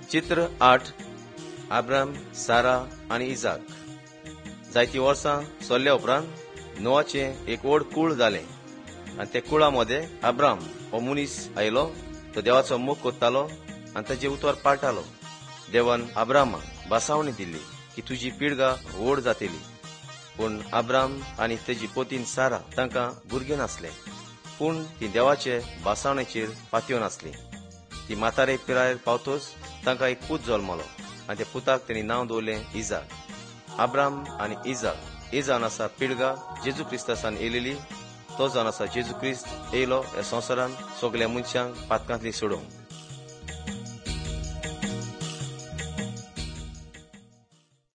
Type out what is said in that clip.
चित्र 8 अब्राम, सारा आणि इजाक. जायती वर्सां चल्ल्या उपरांत नोआचे एक व्हड कुळ जालें आनी त्या कुळामध्ये अब्राम हो मनीस आयलो. तो देवाचो मोग कोत्तालो आनी ताचे उतोर पाळटालो. देवान अब्रामाक बासावणी दिली की तुजी पिळगा व्हड जातली. पूण अब्राम आनी तेजी पोतीन सारा तांकां भुरगें नासलें. पूण ती देवाचे बासावणेचेर पातयो नासली. ती म्हातारे पिरायेर पावतोच तांकां एक पूत जल्मलो आनी त्या पुताक तेणी नांव दवरलें इजाक. अब्राम आनी इजाक ही जावन आसा पिळगा जेजू क्रिस्तासान येयलेली. तो जावन आसा जेजू क्रिस्त येयलो ह्या संवसारान सगल्या मनशांक पातकांतली सोडूंक.